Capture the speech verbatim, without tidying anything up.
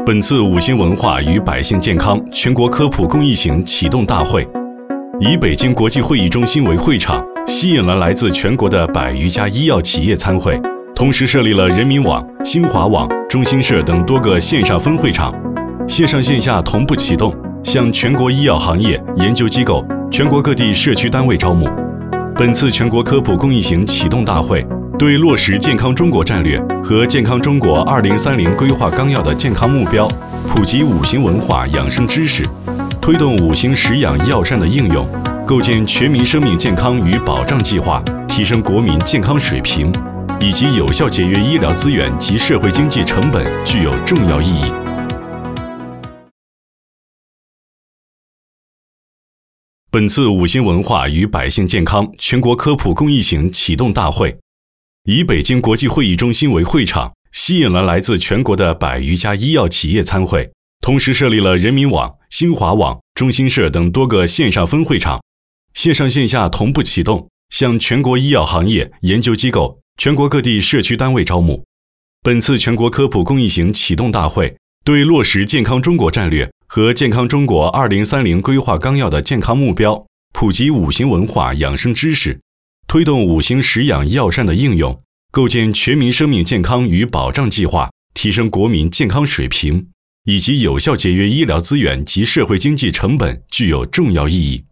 本次五星文化与百姓健康全国科普公益行启动大会，以北京国际会议中心为会场，吸引了来自全国的百余家医药企业参会，同时设立了人民网、新华网、中新社等多个线上分会场，线上线下同步启动，向全国医药行业、研究机构、全国各地社区单位招募。本次全国科普公益行启动大会，对落实健康中国战略和健康中国二零三零规划纲要的健康目标，普及五行文化养生知识，推动五行食养药膳的应用，构建全民生命健康与保障计划，提升国民健康水平，以及有效节约医疗资源及社会经济成本，具有重要意义。本次五星文化与百姓健康全国科普公益行启动大会，以北京国际会议中心为会场，吸引了来自全国的百余家医药企业参会，同时设立了人民网、新华网、中新社等多个线上分会场，线上线下同步启动，向全国医药行业、研究机构、全国各地社区单位招募。本次全国科普公益行启动大会，对落实健康中国战略和健康中国二零三零规划纲要的健康目标，普及五行文化养生知识，推动五行食养药膳的应用，构建全民生命健康与保障计划，提升国民健康水平，以及有效节约医疗资源及社会经济成本，具有重要意义。